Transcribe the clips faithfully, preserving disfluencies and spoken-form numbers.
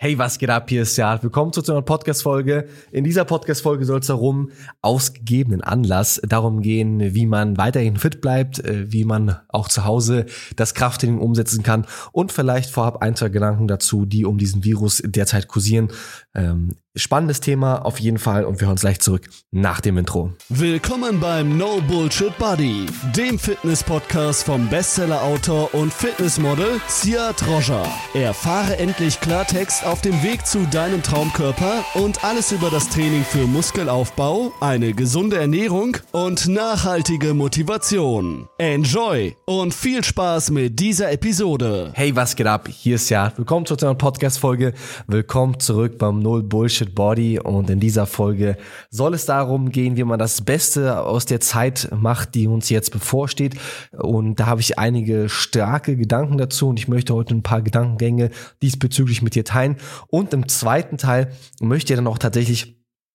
Hey, was geht ab? Hier ist Jad. Willkommen zu einer Podcast-Folge. In dieser Podcast-Folge soll es darum, aus gegebenen Anlass, darum gehen, wie man weiterhin fit bleibt, wie man auch zu Hause das Krafttraining umsetzen kann und vielleicht vorab ein, zwei Gedanken dazu, die um diesen Virus derzeit kursieren. Ähm, spannendes Thema auf jeden Fall und wir hören uns gleich zurück nach dem Intro. Willkommen beim No Bullshit Buddy, dem Fitness-Podcast vom Bestseller-Autor und Fitnessmodel Siad Roger. Erfahre endlich Klartext auf dem Weg zu deinem Traumkörper und alles über das Training für Muskelaufbau, eine gesunde Ernährung und nachhaltige Motivation. Enjoy und viel Spaß mit dieser Episode. Hey, was geht ab? Hier ist Siad. Willkommen zu einer Podcast-Folge. Willkommen zurück beim No Bullshit Body und in dieser Folge soll es darum gehen, wie man das Beste aus der Zeit macht, die uns jetzt bevorsteht, und da habe ich einige starke Gedanken dazu und ich möchte heute ein paar Gedankengänge diesbezüglich mit dir teilen und im zweiten Teil möchte ich dann auch tatsächlich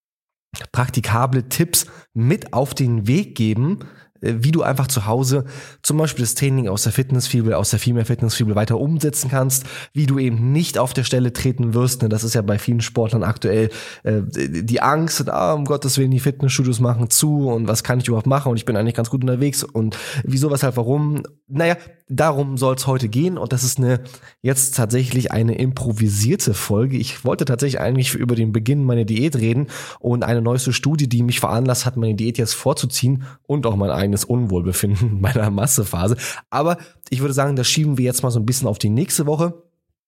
praktikable Tipps mit auf den Weg geben, wie du einfach zu Hause zum Beispiel das Training aus der Fitnessfibel, aus der Female Fitnessfibel weiter umsetzen kannst, wie du eben nicht auf der Stelle treten wirst. Das ist ja bei vielen Sportlern aktuell äh, die Angst, ah, um Gottes Willen, die Fitnessstudios machen zu und was kann ich überhaupt machen und ich bin eigentlich ganz gut unterwegs und wieso, weshalb, warum. Naja, darum soll es heute gehen und das ist eine jetzt tatsächlich eine improvisierte Folge. Ich wollte tatsächlich eigentlich über den Beginn meiner Diät reden und eine neueste Studie, die mich veranlasst hat, meine Diät jetzt vorzuziehen und auch mein eigenes Unwohlbefinden meiner Massephase. Aber ich würde sagen, das schieben wir jetzt mal so ein bisschen auf die nächste Woche.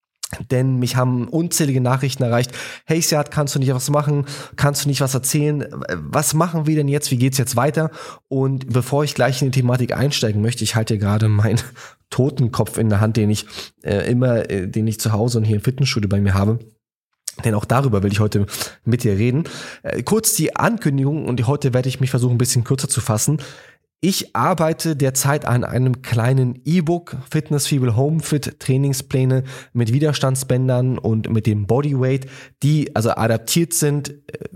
Denn mich haben unzählige Nachrichten erreicht. Hey Siad, kannst du nicht was machen? Kannst du nicht was erzählen? Was machen wir denn jetzt? Wie geht's jetzt weiter? Und bevor ich gleich in die Thematik einsteigen möchte, ich halte hier gerade meinen Totenkopf in der Hand, den ich äh, immer, äh, den ich zu Hause und hier im Fitnessstudio bei mir habe. Denn auch darüber will ich heute mit dir reden. Äh, kurz die Ankündigung, und heute werde ich mich versuchen, ein bisschen kürzer zu fassen. Ich arbeite derzeit an einem kleinen E-Book, Fitnessfibel Homefit Trainingspläne mit Widerstandsbändern und mit dem Bodyweight, die also adaptiert sind,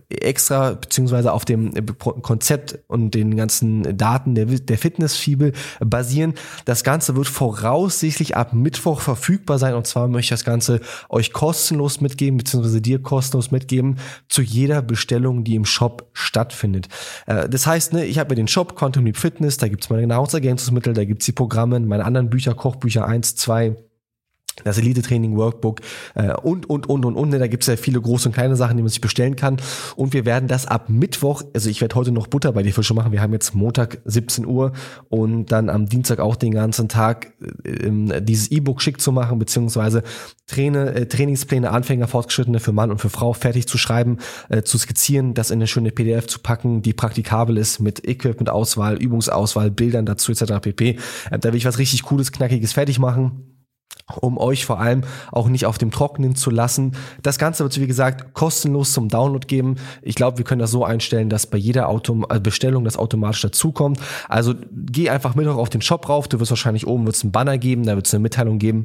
extra beziehungsweise auf dem Konzept und den ganzen Daten der, der Fitnessfibel basieren. Das Ganze wird voraussichtlich ab Mittwoch verfügbar sein und zwar möchte ich das Ganze euch kostenlos mitgeben, beziehungsweise dir kostenlos mitgeben zu jeder Bestellung, die im Shop stattfindet. Das heißt, ne, ich habe mir den Shop Quantum Leap Fitness, da gibt's meine Nahrungsergänzungsmittel, da gibt's die Programme, meine anderen Bücher, Kochbücher eins, zwei, das Elite-Training-Workbook äh, und, und, und, und, und. Da gibt's ja viele große und kleine Sachen, die man sich bestellen kann. Und wir werden das ab Mittwoch, also ich werde heute noch Butter bei die Fische machen. Wir haben jetzt Montag siebzehn Uhr und dann am Dienstag auch den ganzen Tag äh, dieses E-Book schick zu machen, beziehungsweise Traine, äh, Trainingspläne, Anfänger, Fortgeschrittene für Mann und für Frau fertig zu schreiben, äh, zu skizzieren, das in eine schöne P D F zu packen, die praktikabel ist mit Equipment-Auswahl, Übungsauswahl, Bildern dazu et cetera pp. Äh, da will ich was richtig Cooles, Knackiges fertig machen, um euch vor allem auch nicht auf dem Trockenen zu lassen. Das Ganze wird, wie gesagt, kostenlos zum Download geben. Ich glaube, wir können das so einstellen, dass bei jeder Autom- Bestellung das automatisch dazukommt. Also geh einfach Mittwoch auf den Shop rauf. Du wirst wahrscheinlich oben wird's einen Banner geben, da wird es eine Mitteilung geben.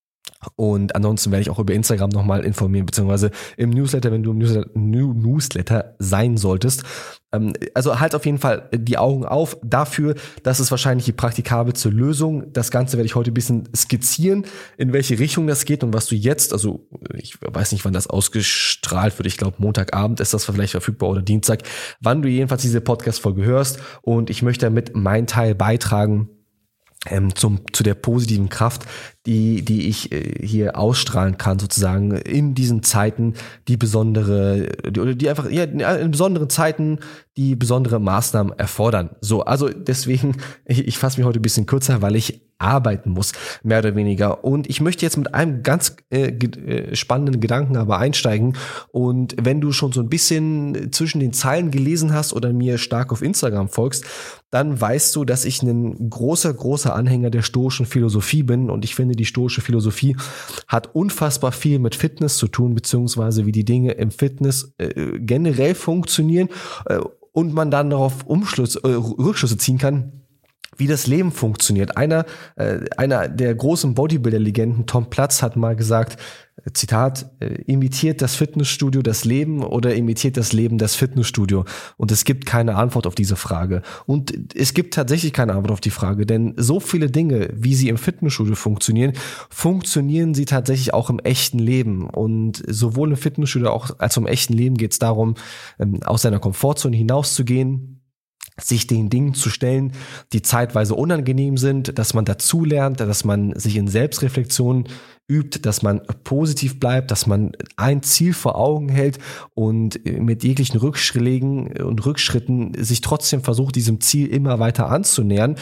Und ansonsten werde ich auch über Instagram nochmal informieren, beziehungsweise im Newsletter, wenn du im Newsletter, Newsletter sein solltest. Also halt auf jeden Fall die Augen auf dafür, das ist wahrscheinlich die praktikabelste Lösung. Das Ganze werde ich heute ein bisschen skizzieren, in welche Richtung das geht und was du jetzt, also ich weiß nicht, wann das ausgestrahlt wird, ich glaube Montagabend ist das vielleicht verfügbar oder Dienstag, wann du jedenfalls diese Podcast-Folge hörst, und ich möchte damit meinen Teil beitragen, Ähm, zum, zu der positiven Kraft, die, die ich äh, hier ausstrahlen kann, sozusagen in diesen Zeiten, die besondere, die, oder die einfach, ja, in besonderen Zeiten, die besondere Maßnahmen erfordern. So, also deswegen, ich, ich fasse mich heute ein bisschen kürzer, weil ich arbeiten muss, mehr oder weniger. Und ich möchte jetzt mit einem ganz äh, äh, spannenden Gedanken aber einsteigen. Und wenn du schon so ein bisschen zwischen den Zeilen gelesen hast oder mir stark auf Instagram folgst, dann weißt du, dass ich ein großer, großer Anhänger der stoischen Philosophie bin. Und ich finde, die stoische Philosophie hat unfassbar viel mit Fitness zu tun, beziehungsweise wie die Dinge im Fitness äh, generell funktionieren äh, und man dann darauf Umschluss, äh, Rückschlüsse ziehen kann, wie das Leben funktioniert. Einer, äh, einer der großen Bodybuilder-Legenden, Tom Platz, hat mal gesagt, Zitat, imitiert das Fitnessstudio das Leben oder imitiert das Leben das Fitnessstudio? Und es gibt keine Antwort auf diese Frage. Und es gibt tatsächlich keine Antwort auf die Frage, denn so viele Dinge, wie sie im Fitnessstudio funktionieren, funktionieren sie tatsächlich auch im echten Leben. Und sowohl im Fitnessstudio auch als auch im echten Leben geht es darum, aus seiner Komfortzone hinauszugehen, sich den Dingen zu stellen, die zeitweise unangenehm sind, dass man dazulernt, dass man sich in Selbstreflexion übt, dass man positiv bleibt, dass man ein Ziel vor Augen hält und mit jeglichen Rückschlägen und Rückschritten sich trotzdem versucht, diesem Ziel immer weiter anzunähern.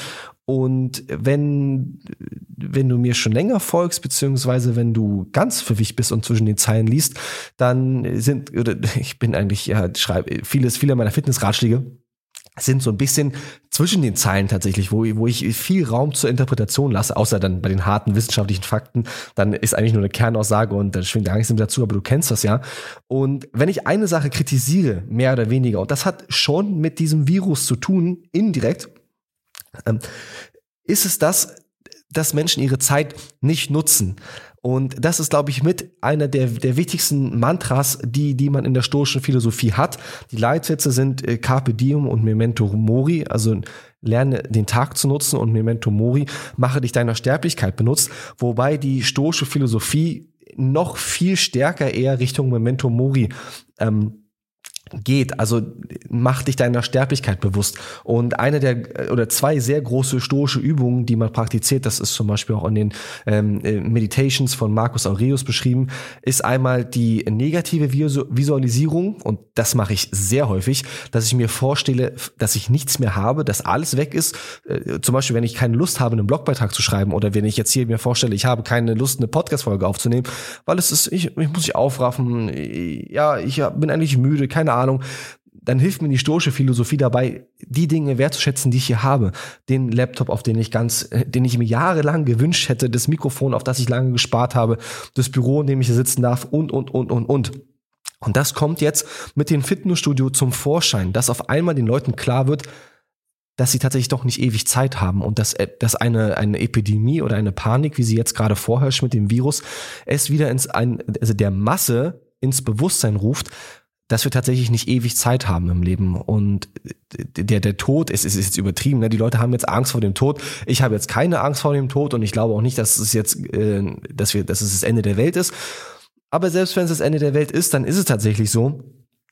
Und wenn, wenn du mir schon länger folgst, beziehungsweise wenn du ganz verwicht bist und zwischen den Zeilen liest, dann sind, oder ich bin eigentlich, ja, schreibe vieles, viele meiner Fitnessratschläge sind so ein bisschen zwischen den Zeilen tatsächlich, wo, wo ich viel Raum zur Interpretation lasse, außer dann bei den harten wissenschaftlichen Fakten, dann ist eigentlich nur eine Kernaussage und dann schwingt gar nichts mit dazu, aber du kennst das ja. Und wenn ich eine Sache kritisiere, mehr oder weniger, und das hat schon mit diesem Virus zu tun, indirekt, ähm, ist es das, dass Menschen ihre Zeit nicht nutzen. Und das ist, glaube ich, mit einer der, der wichtigsten Mantras, die, die man in der stoischen Philosophie hat. Die Leitsätze sind äh, Carpe Diem und Memento Mori, also lerne den Tag zu nutzen, und Memento Mori, mache dich deiner Sterblichkeit benutzt, wobei die stoische Philosophie noch viel stärker eher Richtung Memento Mori ähm, geht, also mach dich deiner Sterblichkeit bewusst. Und eine der oder zwei sehr große stoische Übungen, die man praktiziert, das ist zum Beispiel auch in den ähm, Meditations von Marcus Aurelius beschrieben, ist einmal die negative Visualisierung, und das mache ich sehr häufig, dass ich mir vorstelle, dass ich nichts mehr habe, dass alles weg ist. Äh, zum Beispiel, wenn ich keine Lust habe, einen Blogbeitrag zu schreiben, oder wenn ich jetzt hier mir vorstelle, ich habe keine Lust, eine Podcast-Folge aufzunehmen, weil es ist, ich, ich muss mich aufraffen, ja, ich bin eigentlich müde, keine Ahnung. Ahnung, dann hilft mir die stoische Philosophie dabei, die Dinge wertzuschätzen, die ich hier habe. Den Laptop, auf den ich ganz, den ich mir jahrelang gewünscht hätte, das Mikrofon, auf das ich lange gespart habe, das Büro, in dem ich hier sitzen darf, und, und, und, und, und. Und das kommt jetzt mit dem Fitnessstudio zum Vorschein, dass auf einmal den Leuten klar wird, dass sie tatsächlich doch nicht ewig Zeit haben und dass, dass eine, eine Epidemie oder eine Panik, wie sie jetzt gerade vorherrscht mit dem Virus, es wieder ins, ein, also der Masse ins Bewusstsein ruft, dass wir tatsächlich nicht ewig Zeit haben im Leben. Und der, der Tod, es ist jetzt übertrieben, ne? Die Leute haben jetzt Angst vor dem Tod. Ich habe jetzt keine Angst vor dem Tod, und ich glaube auch nicht, dass es jetzt, äh, dass wir, dass es das Ende der Welt ist. Aber selbst wenn es das Ende der Welt ist, dann ist es tatsächlich so.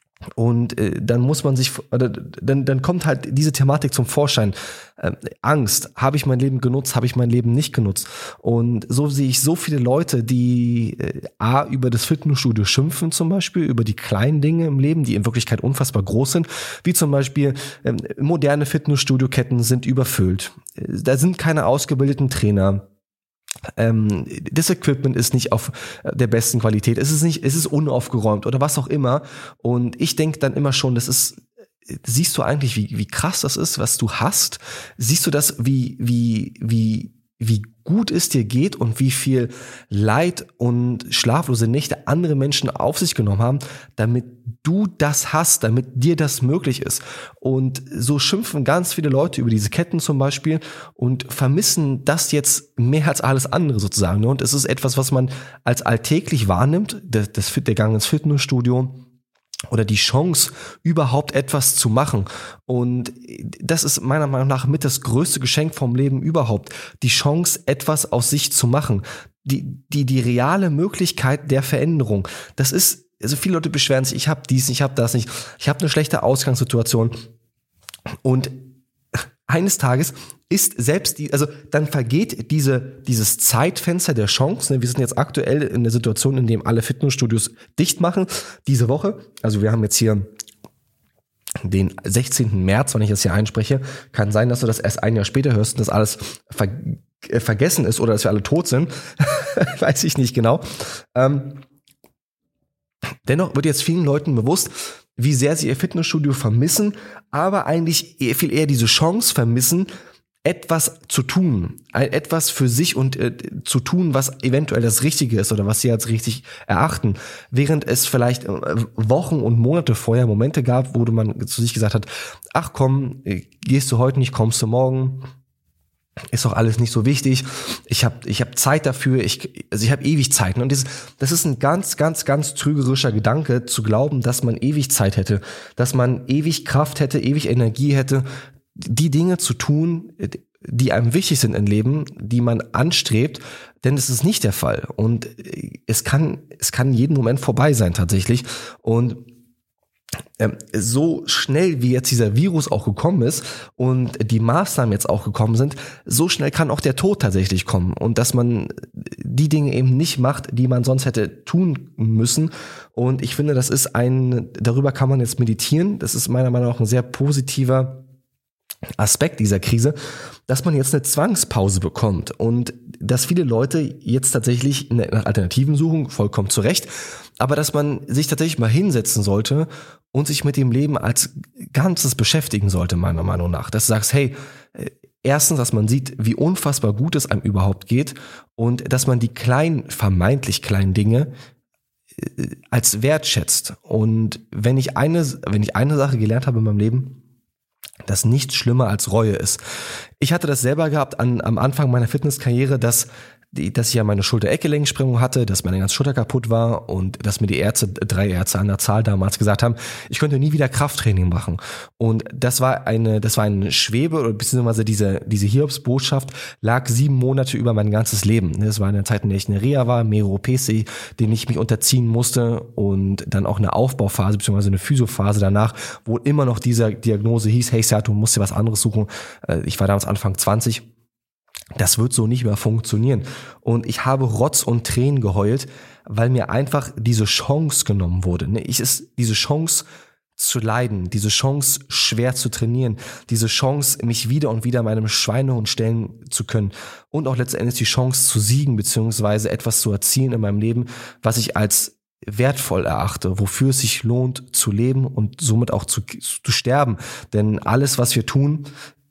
Und äh, dann muss man sich, oder, dann, dann kommt halt diese Thematik zum Vorschein. Äh, Angst, habe ich mein Leben genutzt, habe ich mein Leben nicht genutzt? Und so sehe ich so viele Leute, die äh, A, über das Fitnessstudio schimpfen zum Beispiel, über die kleinen Dinge im Leben, die in Wirklichkeit unfassbar groß sind, wie zum Beispiel äh, moderne Fitnessstudio-Ketten sind überfüllt. Äh, da sind keine ausgebildeten Trainer. Ähm, das Equipment ist nicht auf der besten Qualität, es ist nicht, es ist unaufgeräumt oder was auch immer. Und ich denke dann immer schon, das ist, siehst du eigentlich, wie, wie krass das ist, was du hast? Siehst du das, wie, wie, wie, wie gut es dir geht und wie viel Leid und schlaflose Nächte andere Menschen auf sich genommen haben, damit du das hast, damit dir das möglich ist. Und so schimpfen ganz viele Leute über diese Ketten zum Beispiel und vermissen das jetzt mehr als alles andere sozusagen. Und es ist etwas, was man als alltäglich wahrnimmt, das, das, der Gang ins Fitnessstudio, oder die Chance, überhaupt etwas zu machen. Und das ist meiner Meinung nach mit das größte Geschenk vom Leben überhaupt. Die Chance, etwas aus sich zu machen. Die, die, die reale Möglichkeit der Veränderung. Das ist, also viele Leute beschweren sich, ich habe dies, ich habe das nicht, ich habe eine schlechte Ausgangssituation. Und eines Tages ist selbst die, also dann vergeht diese, dieses Zeitfenster der Chance. Ne? Wir sind jetzt aktuell in der Situation, in dem alle Fitnessstudios dicht machen. Diese Woche, also wir haben jetzt hier den sechzehnten März, wenn ich das hier einspreche, kann sein, dass du das erst ein Jahr später hörst und das alles ver- äh, vergessen ist oder dass wir alle tot sind. Weiß ich nicht genau. Ähm, dennoch wird jetzt vielen Leuten bewusst, wie sehr sie ihr Fitnessstudio vermissen, aber eigentlich viel eher diese Chance vermissen, etwas zu tun, etwas für sich und äh, zu tun, was eventuell das Richtige ist oder was sie als richtig erachten. Während es vielleicht äh, Wochen und Monate vorher Momente gab, wo man zu sich gesagt hat, ach komm, gehst du heute nicht, kommst du morgen. ist doch alles nicht so wichtig. Ich habe ich hab Zeit dafür, ich, also ich habe ewig Zeit. Und das, das ist ein ganz, ganz, ganz trügerischer Gedanke, zu glauben, dass man ewig Zeit hätte, dass man ewig Kraft hätte, ewig Energie hätte, die Dinge zu tun, die einem wichtig sind im Leben, die man anstrebt, denn es ist nicht der Fall. Und es kann, es kann jeden Moment vorbei sein tatsächlich. Und ähm, so schnell wie jetzt dieser Virus auch gekommen ist und die Maßnahmen jetzt auch gekommen sind, so schnell kann auch der Tod tatsächlich kommen. Und dass man die Dinge eben nicht macht, die man sonst hätte tun müssen. Und ich finde, das ist ein, darüber kann man jetzt meditieren. Das ist meiner Meinung nach ein sehr positiver Aspekt dieser Krise, dass man jetzt eine Zwangspause bekommt und dass viele Leute jetzt tatsächlich nach Alternativen suchen, vollkommen zu Recht, aber dass man sich tatsächlich mal hinsetzen sollte und sich mit dem Leben als Ganzes beschäftigen sollte, meiner Meinung nach. Dass du sagst, hey, erstens, dass man sieht, wie unfassbar gut es einem überhaupt geht und dass man die kleinen, vermeintlich kleinen Dinge als wertschätzt. Und wenn ich eine, wenn ich eine Sache gelernt habe in meinem Leben, dass nichts schlimmer als Reue ist. Ich hatte das selber gehabt an, am Anfang meiner Fitnesskarriere, dass, die, dass ich ja meine Schulter-Eckgelenksprengung hatte, dass meine ganze Schulter kaputt war und dass mir die Ärzte, drei Ärzte an der Zahl damals gesagt haben, ich könnte nie wieder Krafttraining machen. Und das war eine, das war eine Schwebe oder beziehungsweise diese, diese Hiobsbotschaft lag sieben Monate über mein ganzes Leben. Das war eine Zeit, in der ich in der Reha war, mehrere O Ps, denen ich mich unterziehen musste und dann auch eine Aufbauphase beziehungsweise eine Physiophase danach, wo immer noch diese Diagnose hieß, hey Seat, du musst dir was anderes suchen. Ich war damals Anfang zwanzig. Das wird so nicht mehr funktionieren. Und ich habe Rotz und Tränen geheult, weil mir einfach diese Chance genommen wurde. Ich ist diese Chance zu leiden, diese Chance schwer zu trainieren, diese Chance mich wieder und wieder meinem Schweinehund stellen zu können und auch letztendlich die Chance zu siegen beziehungsweise etwas zu erzielen in meinem Leben, was ich als wertvoll erachte, wofür es sich lohnt zu leben und somit auch zu, zu sterben. Denn alles, was wir tun,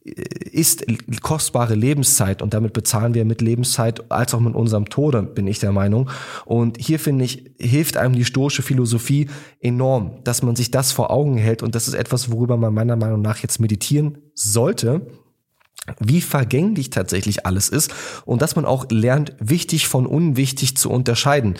ist kostbare Lebenszeit und damit bezahlen wir mit Lebenszeit als auch mit unserem Tode, bin ich der Meinung. Und hier, finde ich, hilft einem die stoische Philosophie enorm, dass man sich das vor Augen hält und das ist etwas, worüber man meiner Meinung nach jetzt meditieren sollte, wie vergänglich tatsächlich alles ist und dass man auch lernt, wichtig von unwichtig zu unterscheiden.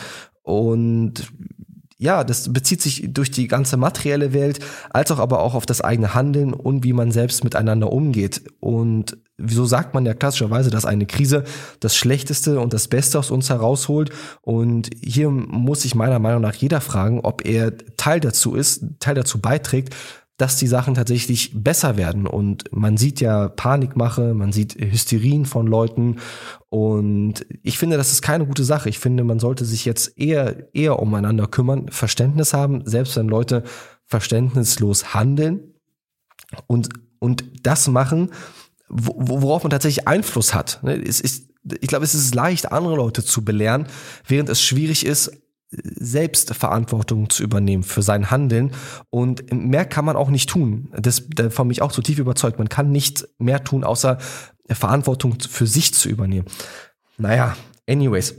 Und ja, das bezieht sich durch die ganze materielle Welt, als auch aber auch auf das eigene Handeln und wie man selbst miteinander umgeht. Und so sagt man ja klassischerweise, dass eine Krise das Schlechteste und das Beste aus uns herausholt. Und hier muss sich meiner Meinung nach jeder fragen, ob er Teil dazu ist, Teil dazu beiträgt, dass die Sachen tatsächlich besser werden. Und man sieht ja Panikmache, man sieht Hysterien von Leuten. Und ich finde, das ist keine gute Sache. Ich finde, man sollte sich jetzt eher, eher umeinander kümmern, Verständnis haben, selbst wenn Leute verständnislos handeln und, und das machen, worauf man tatsächlich Einfluss hat. Es ist, ich glaube, es ist leicht, andere Leute zu belehren, während es schwierig ist, selbst Verantwortung zu übernehmen für sein Handeln und mehr kann man auch nicht tun. Das ist von mich auch so tief überzeugt. Man kann nicht mehr tun, außer Verantwortung für sich zu übernehmen. Naja, anyways.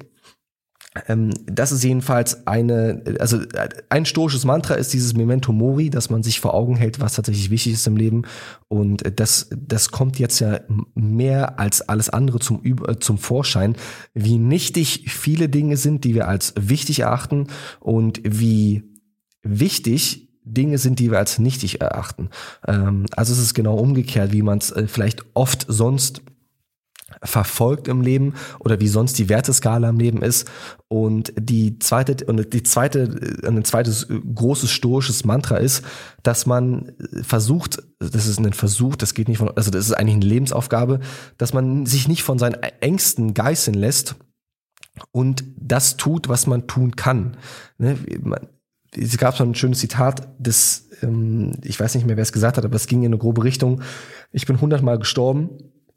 Ähm, das ist jedenfalls eine, also ein stoisches Mantra ist dieses Memento Mori, dass man sich vor Augen hält, was tatsächlich wichtig ist im Leben. Und das, das kommt jetzt ja mehr als alles andere zum, zum Vorschein, wie nichtig viele Dinge sind, die wir als wichtig erachten und wie wichtig Dinge sind, die wir als nichtig erachten. Ähm, also es ist genau umgekehrt, wie man es vielleicht oft sonst verfolgt im Leben oder wie sonst die Werteskala im Leben ist. Und die zweite und die zweite ein zweites großes stoisches Mantra ist, dass man versucht, das ist ein Versuch, das geht nicht von, also das ist eigentlich eine Lebensaufgabe, dass man sich nicht von seinen Ängsten geißeln lässt und das tut, was man tun kann. Es gab so ein schönes Zitat, das ich weiß nicht mehr, wer es gesagt hat, aber es ging in eine grobe Richtung. Ich bin hundertmal gestorben.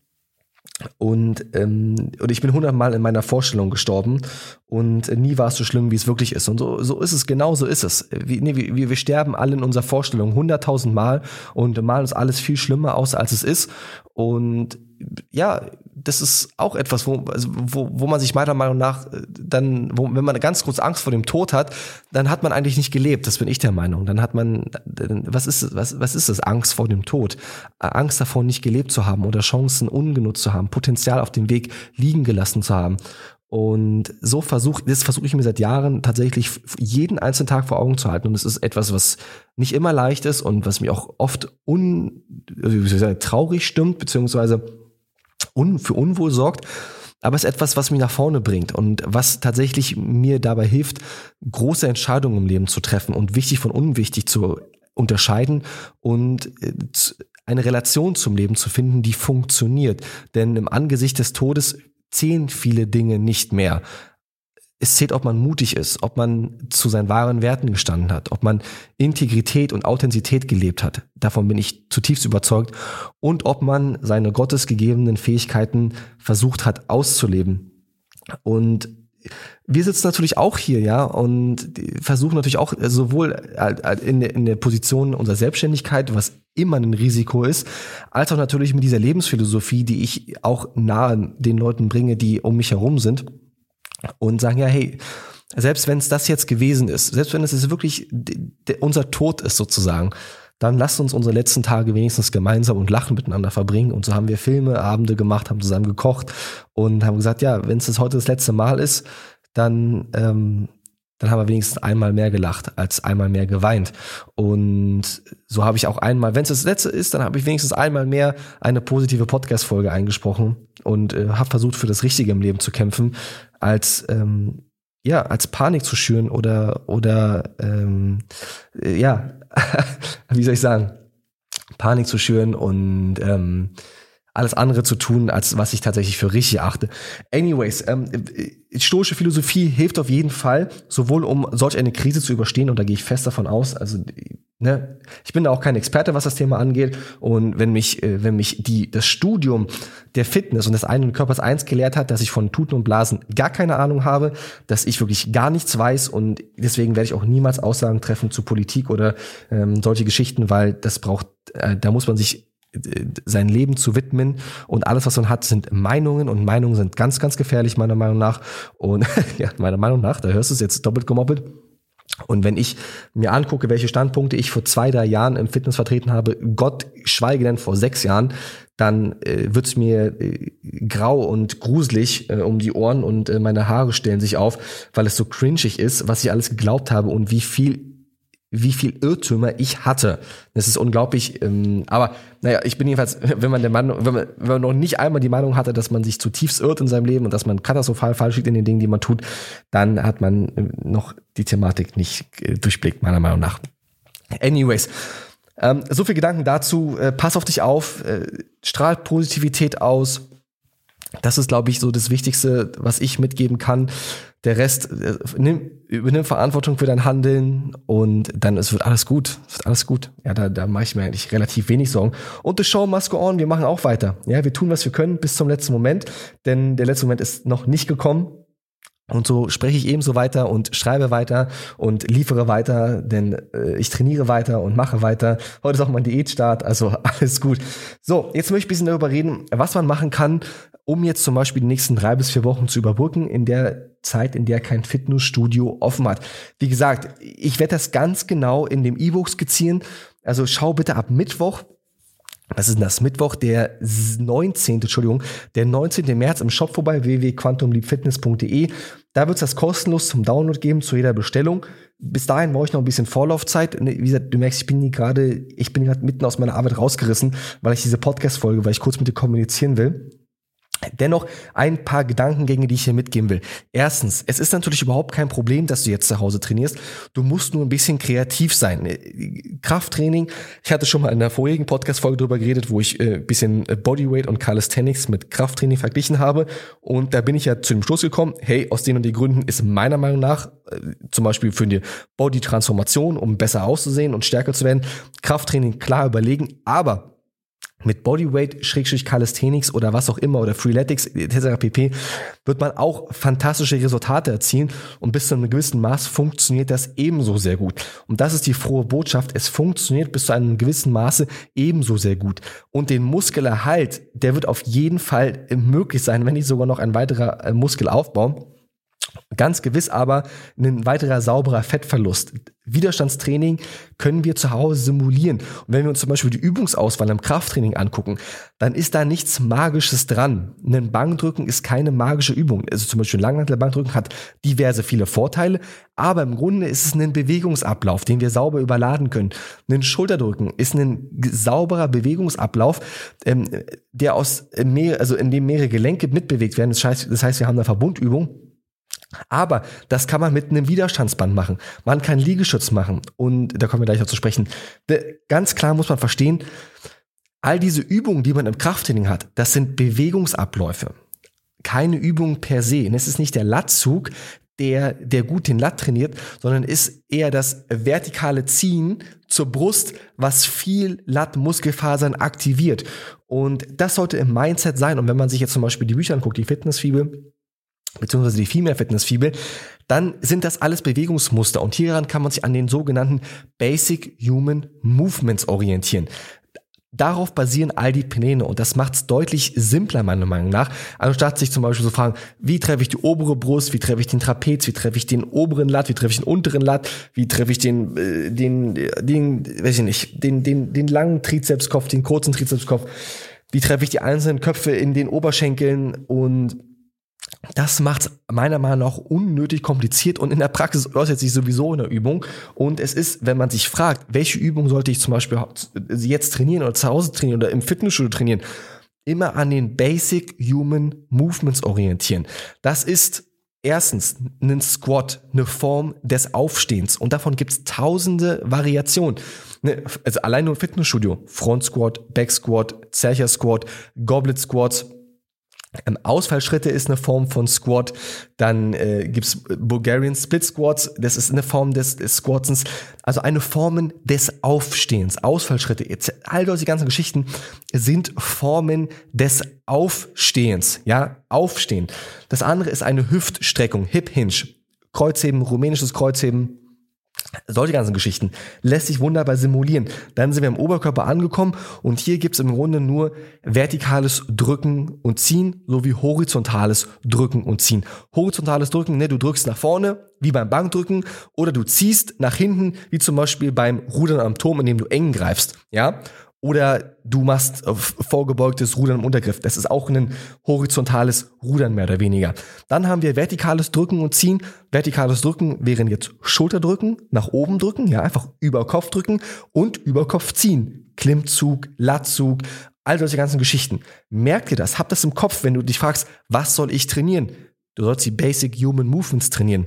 Und, ähm, und ich bin hundertmal in meiner Vorstellung gestorben und nie war es so schlimm, wie es wirklich ist. Und so, so ist es, genau so ist es. Wie, nee, wir, wir sterben alle in unserer Vorstellung hunderttausend Mal und malen uns alles viel schlimmer aus, als es ist. Und ja, das ist auch etwas, wo, also wo, wo man sich meiner Meinung nach dann, wo, wenn man ganz große Angst vor dem Tod hat, dann hat man eigentlich nicht gelebt. Das bin ich der Meinung. Dann hat man, was ist, was, was ist das? Angst vor dem Tod. Angst davor, nicht gelebt zu haben oder Chancen ungenutzt zu haben, Potenzial auf dem Weg liegen gelassen zu haben. Und so versuche, das versuche ich mir seit Jahren tatsächlich jeden einzelnen Tag vor Augen zu halten. Und es ist etwas, was nicht immer leicht ist und was mich auch oft un, wie soll ich sagen, traurig stimmt, beziehungsweise un, für Unwohl sorgt. Aber es ist etwas, was mich nach vorne bringt und was tatsächlich mir dabei hilft, große Entscheidungen im Leben zu treffen und wichtig von unwichtig zu unterscheiden und eine Relation zum Leben zu finden, die funktioniert. Denn im Angesicht des Todes zählen viele Dinge nicht mehr. Es zählt, ob man mutig ist, ob man zu seinen wahren Werten gestanden hat, ob man Integrität und Authentizität gelebt hat. Davon bin ich zutiefst überzeugt. Und ob man seine gottesgegebenen Fähigkeiten versucht hat auszuleben. Und wir sitzen natürlich auch hier, ja, und versuchen natürlich auch sowohl in der, in der Position unserer Selbstständigkeit, was immer ein Risiko ist, als auch natürlich mit dieser Lebensphilosophie, die ich auch nahe den Leuten bringe, die um mich herum sind und sagen, ja, hey, selbst wenn es das jetzt gewesen ist, selbst wenn es jetzt wirklich unser Tod ist sozusagen, dann lasst uns unsere letzten Tage wenigstens gemeinsam und lachen miteinander verbringen. Und so haben wir Filme, Abende gemacht, haben zusammen gekocht und haben gesagt, ja, wenn es das heute das letzte Mal ist, dann, ähm, dann haben wir wenigstens einmal mehr gelacht, als einmal mehr geweint. Und so habe ich auch einmal, wenn es das letzte ist, dann habe ich wenigstens einmal mehr eine positive Podcast-Folge eingesprochen und äh, habe versucht, für das Richtige im Leben zu kämpfen, als ähm, ja, als Panik zu schüren oder oder ähm, ja, wie soll ich sagen, Panik zu schüren und ähm, alles andere zu tun, als was ich tatsächlich für richtig achte. Anyways, ähm, stoische Philosophie hilft auf jeden Fall, sowohl um solch eine Krise zu überstehen, und da gehe ich fest davon aus, also ne, ich bin da auch kein Experte, was das Thema angeht, und wenn mich äh, wenn mich die das Studium der Fitness und des eigenen Körpers eins gelehrt hat, dass ich von Tuten und Blasen gar keine Ahnung habe, dass ich wirklich gar nichts weiß, und deswegen werde ich auch niemals Aussagen treffen zu Politik oder ähm, solche Geschichten, weil das braucht, äh, da muss man sich sein Leben zu widmen, und alles, was man hat, sind Meinungen, und Meinungen sind ganz, ganz gefährlich, meiner Meinung nach, und ja, meiner Meinung nach, da hörst du es jetzt doppelt gemoppelt. Und wenn ich mir angucke, welche Standpunkte ich vor zwei, drei Jahren im Fitness vertreten habe, Gott schweige denn vor sechs Jahren, dann äh, wird's mir äh, grau und gruselig äh, um die Ohren, und äh, meine Haare stellen sich auf, weil es so cringig ist, was ich alles geglaubt habe und wie viel wie viel Irrtümer ich hatte. Das ist unglaublich, ähm, aber naja, ich bin jedenfalls, wenn man der Meinung, wenn man, wenn man noch nicht einmal die Meinung hatte, dass man sich zutiefst irrt in seinem Leben und dass man katastrophal falsch liegt in den Dingen, die man tut, dann hat man noch die Thematik nicht äh, durchblickt, meiner Meinung nach. Anyways, ähm, so viel Gedanken dazu. Äh, pass auf dich auf, äh, strahlt Positivität aus. Das ist, glaube ich, so das Wichtigste, was ich mitgeben kann. Der Rest, äh, nimm, übernimm Verantwortung für dein Handeln, und dann es wird alles gut. Es wird alles gut. Ja, da, da mache ich mir eigentlich relativ wenig Sorgen. Und the show must go on. Wir machen auch weiter. Ja, wir tun, was wir können bis zum letzten Moment, denn der letzte Moment ist noch nicht gekommen. Und so spreche ich ebenso weiter und schreibe weiter und liefere weiter, denn äh, ich trainiere weiter und mache weiter. Heute ist auch mein Diätstart, also alles gut. So, jetzt möchte ich ein bisschen darüber reden, was man machen kann, um jetzt zum Beispiel die nächsten drei bis vier Wochen zu überbrücken, in der Zeit, in der kein Fitnessstudio offen hat. Wie gesagt, ich werde das ganz genau in dem E-Book skizzieren. Also schau bitte ab Mittwoch. Was ist denn das? Mittwoch, der neunzehnte Entschuldigung, der neunzehnte März im Shop vorbei, w w w punkt quantum leap fitness punkt d e. Da wird es das kostenlos zum Download geben, zu jeder Bestellung. Bis dahin brauche ich noch ein bisschen Vorlaufzeit. Wie gesagt, du merkst, ich bin gerade, ich bin gerade mitten aus meiner Arbeit rausgerissen, weil ich diese Podcast-Folge, weil ich kurz mit dir kommunizieren will. Dennoch ein paar Gedankengänge, die ich hier mitgeben will. Erstens, es ist natürlich überhaupt kein Problem, dass du jetzt zu Hause trainierst. Du musst nur ein bisschen kreativ sein. Krafttraining, ich hatte schon mal in der vorigen Podcast-Folge drüber geredet, wo ich ein bisschen Bodyweight und Calisthenics mit Krafttraining verglichen habe. Und da bin ich ja zu dem Schluss gekommen, hey, aus den und den Gründen ist meiner Meinung nach, zum Beispiel für eine Body-Transformation, um besser auszusehen und stärker zu werden, Krafttraining klar überlegen. Aber Mit Bodyweight, Schrägstrich Calisthenics oder was auch immer oder Freeletics et cetera pp. wird man auch fantastische Resultate erzielen und bis zu einem gewissen Maß funktioniert das ebenso sehr gut. Und das ist die frohe Botschaft, es funktioniert bis zu einem gewissen Maße ebenso sehr gut. Und den Muskelerhalt, der wird auf jeden Fall möglich sein, wenn nicht sogar noch ein weiterer Muskelaufbau. Ganz gewiss aber ein weiterer sauberer Fettverlust. Widerstandstraining können wir zu Hause simulieren. Und wenn wir uns zum Beispiel die Übungsauswahl im Krafttraining angucken, dann ist da nichts Magisches dran. Ein Bankdrücken ist keine magische Übung. Also zum Beispiel ein Langhantelbankdrücken hat diverse viele Vorteile, aber im Grunde ist es ein Bewegungsablauf, den wir sauber überladen können. Ein Schulterdrücken ist ein sauberer Bewegungsablauf, ähm, der aus mehr, also in dem mehrere Gelenke mitbewegt werden. Das heißt, das heißt, wir haben eine Verbundübung. Aber das kann man mit einem Widerstandsband machen. Man kann Liegestütz machen und da kommen wir gleich noch zu sprechen. Ganz klar muss man verstehen, all diese Übungen, die man im Krafttraining hat, das sind Bewegungsabläufe. Keine Übung per se. Und es ist nicht der Lattzug, der, der gut den Lat trainiert, sondern ist eher das vertikale Ziehen zur Brust, was viel Lat-Muskelfasern aktiviert. Und das sollte im Mindset sein. Und wenn man sich jetzt zum Beispiel die Bücher anguckt, die Fitnessfibel, beziehungsweise die Female Fitness Fibel, dann sind das alles Bewegungsmuster und hieran kann man sich an den sogenannten Basic Human Movements orientieren. Darauf basieren all die Pläne und das macht es deutlich simpler meiner Meinung nach, anstatt sich zum Beispiel zu fragen, wie treffe ich die obere Brust, wie treffe ich den Trapez, wie treffe ich den oberen Lat, wie treffe ich den unteren Lat, wie treffe ich den, äh, den, den, weiß ich nicht, den, den, den langen Trizepskopf, den kurzen Trizepskopf, wie treffe ich die einzelnen Köpfe in den Oberschenkeln und das macht es meiner Meinung nach unnötig kompliziert und in der Praxis äußert sich sowieso in der Übung. Und es ist, wenn man sich fragt, welche Übung sollte ich zum Beispiel jetzt trainieren oder zu Hause trainieren oder im Fitnessstudio trainieren, immer an den Basic Human Movements orientieren. Das ist erstens ein Squat, eine Form des Aufstehens und davon gibt es tausende Variationen. Also allein nur im Fitnessstudio, Front Squat, Back Squat, Zercher Squat, Goblet Squats. Ähm, Ausfallschritte ist eine Form von Squat, dann äh, gibt's Bulgarian Split Squats, das ist eine Form des, des Squatsens, also eine Form des Aufstehens, Ausfallschritte, all diese ganzen Geschichten sind Formen des Aufstehens, ja, Aufstehen. Das andere ist eine Hüftstreckung, Hip Hinge, Kreuzheben, rumänisches Kreuzheben, solche ganzen Geschichten lässt sich wunderbar simulieren. Dann sind wir im Oberkörper angekommen und hier gibt es im Grunde nur vertikales Drücken und Ziehen sowie horizontales Drücken und Ziehen. Horizontales Drücken, ne, du drückst nach vorne, wie beim Bankdrücken, oder du ziehst nach hinten, wie zum Beispiel beim Rudern am Turm, indem du eng greifst, ja. Oder du machst vorgebeugtes Rudern im Untergriff. Das ist auch ein horizontales Rudern mehr oder weniger. Dann haben wir vertikales Drücken und Ziehen. Vertikales Drücken wären jetzt Schulterdrücken, nach oben drücken, ja, einfach über Kopf drücken und über Kopf ziehen. Klimmzug, Lattzug, all solche ganzen Geschichten. Merk dir das, hab das im Kopf, wenn du dich fragst, was soll ich trainieren? Du sollst die Basic Human Movements trainieren.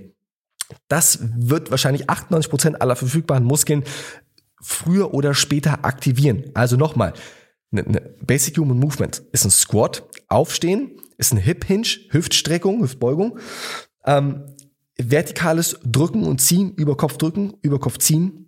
Das wird wahrscheinlich achtundneunzig Prozent aller verfügbaren Muskeln früher oder später aktivieren. Also nochmal, eine Basic Human Movement ist ein Squat, Aufstehen, ist ein Hip Hinge, Hüftstreckung, Hüftbeugung, ähm, vertikales Drücken und Ziehen, über Kopf drücken, über Kopf ziehen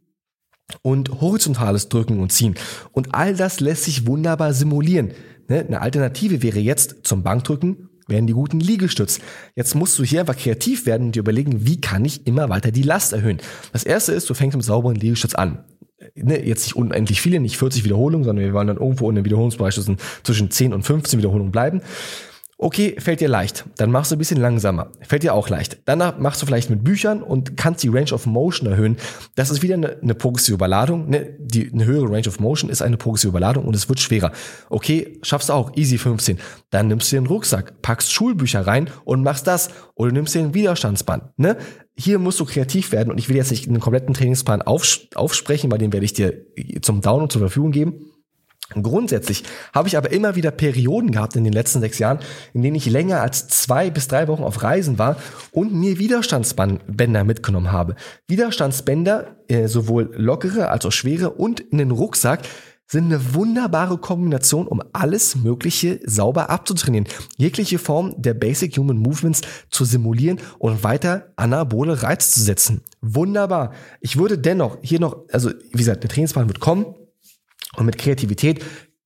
und horizontales Drücken und Ziehen. Und all das lässt sich wunderbar simulieren. Ne? Eine Alternative wäre jetzt zum Bankdrücken, wären die guten Liegestütz. Jetzt musst du hier einfach kreativ werden und dir überlegen, wie kann ich immer weiter die Last erhöhen. Das erste ist, du fängst mit sauberen Liegestütz an. Ne, jetzt nicht unendlich viele, nicht vierzig Wiederholungen, sondern wir wollen dann irgendwo in den Wiederholungsbereich zwischen zehn und fünfzehn Wiederholungen bleiben. Okay, fällt dir leicht. Dann machst du ein bisschen langsamer. Fällt dir auch leicht. Danach machst du vielleicht mit Büchern und kannst die Range of Motion erhöhen. Das ist wieder eine, eine progressive Überladung. Ne, die, eine höhere Range of Motion ist eine progressive Überladung und es wird schwerer. Okay, schaffst du auch. Easy fünfzehn. Dann nimmst du dir einen Rucksack, packst Schulbücher rein und machst das. Oder nimmst dir ein Widerstandsband. Ne? Hier musst du kreativ werden und ich will jetzt nicht einen kompletten Trainingsplan aufs- aufsprechen, weil den werde ich dir zum Download zur Verfügung geben. Grundsätzlich habe ich aber immer wieder Perioden gehabt in den letzten sechs Jahren, in denen ich länger als zwei bis drei Wochen auf Reisen war und mir Widerstandsbänder mitgenommen habe. Widerstandsbänder, äh, sowohl lockere als auch schwere und in den Rucksack, sind eine wunderbare Kombination, um alles Mögliche sauber abzutrainieren. Jegliche Form der Basic Human Movements zu simulieren und weiter anabole Reiz zu setzen. Wunderbar. Ich würde dennoch hier noch, also wie gesagt, der Trainingsplan wird kommen. Und mit Kreativität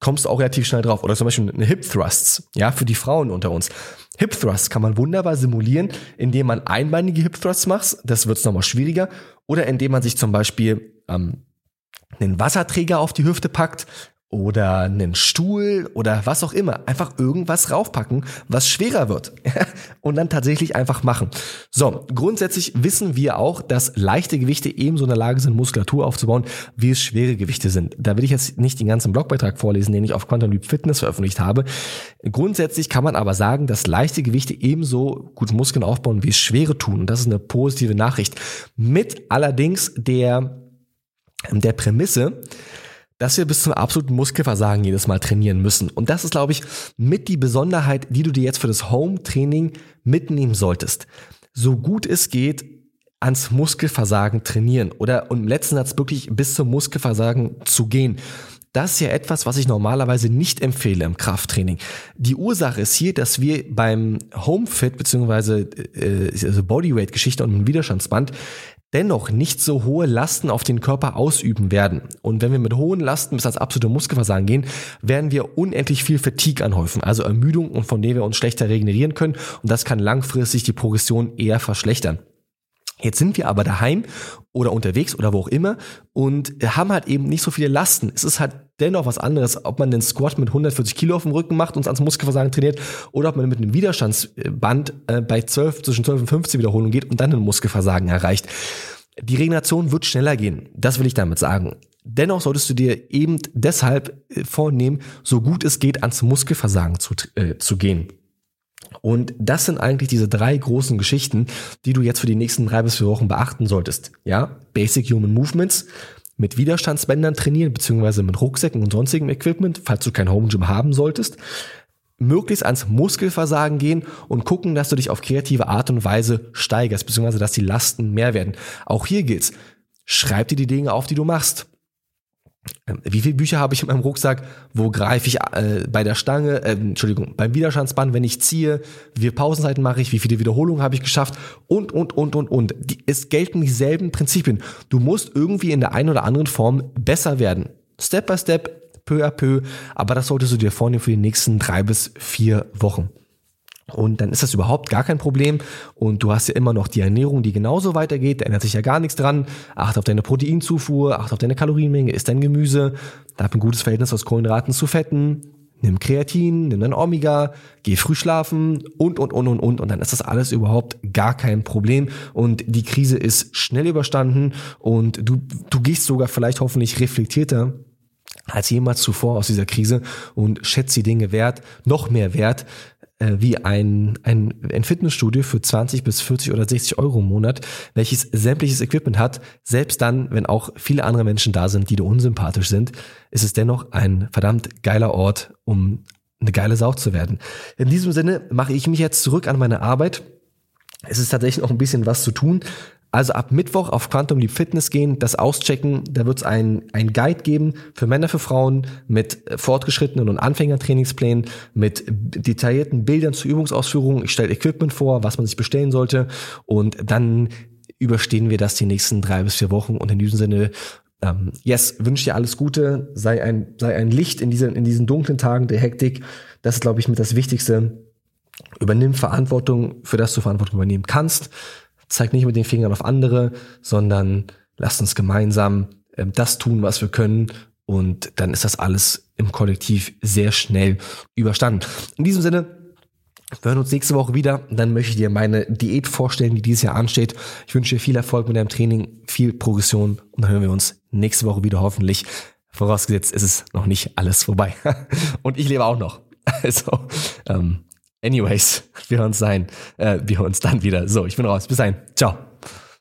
kommst du auch relativ schnell drauf. Oder zum Beispiel eine Hip Thrusts, ja, für die Frauen unter uns. Hip Thrusts kann man wunderbar simulieren, indem man einbeinige Hip Thrusts macht. Das wird es nochmal schwieriger. Oder indem man sich zum Beispiel ähm, einen Wasserträger auf die Hüfte packt oder einen Stuhl oder was auch immer. Einfach irgendwas raufpacken, was schwerer wird. Und dann tatsächlich einfach machen. So, grundsätzlich wissen wir auch, dass leichte Gewichte ebenso in der Lage sind, Muskulatur aufzubauen, wie es schwere Gewichte sind. Da will ich jetzt nicht den ganzen Blogbeitrag vorlesen, den ich auf Quantum Leap Fitness veröffentlicht habe. Grundsätzlich kann man aber sagen, dass leichte Gewichte ebenso gut Muskeln aufbauen, wie es schwere tun. Und das ist eine positive Nachricht. Mit allerdings der, der Prämisse, dass wir bis zum absoluten Muskelversagen jedes Mal trainieren müssen. Und das ist, glaube ich, mit die Besonderheit, die du dir jetzt für das Home-Training mitnehmen solltest. So gut es geht, ans Muskelversagen trainieren oder und im letzten Satz wirklich bis zum Muskelversagen zu gehen. Das ist ja etwas, was ich normalerweise nicht empfehle im Krafttraining. Die Ursache ist hier, dass wir beim Home-Fit bzw. Äh, also Bodyweight-Geschichte und dem Widerstandsband dennoch nicht so hohe Lasten auf den Körper ausüben werden. Und wenn wir mit hohen Lasten bis ans absolute Muskelversagen gehen, werden wir unendlich viel Fatigue anhäufen, also Ermüdung, und von der wir uns schlechter regenerieren können. Und das kann langfristig die Progression eher verschlechtern. Jetzt sind wir aber daheim oder unterwegs oder wo auch immer und haben halt eben nicht so viele Lasten. Es ist halt dennoch was anderes, ob man den Squat mit hundertvierzig Kilo auf dem Rücken macht und ans Muskelversagen trainiert oder ob man mit einem Widerstandsband bei zwölf, zwischen zwölf und fünfzehn Wiederholungen geht und dann ein Muskelversagen erreicht. Die Regeneration wird schneller gehen, das will ich damit sagen. Dennoch solltest du dir eben deshalb vornehmen, so gut es geht, ans Muskelversagen zu, äh, zu gehen. Und das sind eigentlich diese drei großen Geschichten, die du jetzt für die nächsten drei bis vier Wochen beachten solltest. Ja, Basic Human Movements, mit Widerstandsbändern trainieren, beziehungsweise mit Rucksäcken und sonstigem Equipment, falls du kein Home Gym haben solltest. Möglichst ans Muskelversagen gehen und gucken, dass du dich auf kreative Art und Weise steigerst, beziehungsweise dass die Lasten mehr werden. Auch hier gilt's. Schreib dir die Dinge auf, die du machst. Wie viele Bücher habe ich in meinem Rucksack? Wo greife ich äh, bei der Stange, äh, Entschuldigung, beim Widerstandsband, wenn ich ziehe? Wie viele Pausenzeiten mache ich? Wie viele Wiederholungen habe ich geschafft? Und, und, und, und, und. Die, es gelten dieselben Prinzipien. Du musst irgendwie in der einen oder anderen Form besser werden. Step by Step, peu à peu. Aber das solltest du dir vornehmen für die nächsten drei bis vier Wochen. Und dann ist das überhaupt gar kein Problem und du hast ja immer noch die Ernährung, die genauso weitergeht, da ändert sich ja gar nichts dran. Achte auf deine Proteinzufuhr, achte auf deine Kalorienmenge, isst dein Gemüse, da hab ein gutes Verhältnis aus Kohlenhydraten zu Fetten, nimm Kreatin, nimm dein Omega, geh früh schlafen und, und, und, und, und. Und dann ist das alles überhaupt gar kein Problem und die Krise ist schnell überstanden und du, du gehst sogar vielleicht hoffentlich reflektierter als jemals zuvor aus dieser Krise und schätzt die Dinge wert, noch mehr wert, wie ein, ein, ein Fitnessstudio für zwanzig bis vierzig oder sechzig Euro im Monat, welches sämtliches Equipment hat. Selbst dann, wenn auch viele andere Menschen da sind, die dir unsympathisch sind, ist es dennoch ein verdammt geiler Ort, um eine geile Sau zu werden. In diesem Sinne mache ich mich jetzt zurück an meine Arbeit. Es ist tatsächlich noch ein bisschen was zu tun. Also ab Mittwoch auf Quantum Leap Fitness gehen, das auschecken, da wird es ein, ein Guide geben für Männer, für Frauen mit fortgeschrittenen und Anfängertrainingsplänen, mit detaillierten Bildern zur Übungsausführung. Ich stelle Equipment vor, was man sich bestellen sollte und dann überstehen wir das die nächsten drei bis vier Wochen und in diesem Sinne, ähm, yes, wünsche dir alles Gute, sei ein, sei ein Licht in diesen, in diesen dunklen Tagen der Hektik. Das ist, glaube ich, mit das Wichtigste. Übernimm Verantwortung, für das du Verantwortung übernehmen kannst. Zeig nicht mit den Fingern auf andere, sondern lasst uns gemeinsam äh, das tun, was wir können und dann ist das alles im Kollektiv sehr schnell überstanden. In diesem Sinne, wir hören uns nächste Woche wieder, dann möchte ich dir meine Diät vorstellen, die dieses Jahr ansteht. Ich wünsche dir viel Erfolg mit deinem Training, viel Progression und dann hören wir uns nächste Woche wieder hoffentlich. Vorausgesetzt, ist es noch nicht alles vorbei. Und ich lebe auch noch. Also, ähm, Anyways, wir hören uns sein, äh, wir hören uns dann wieder. So, ich bin raus. Bis dahin. Ciao.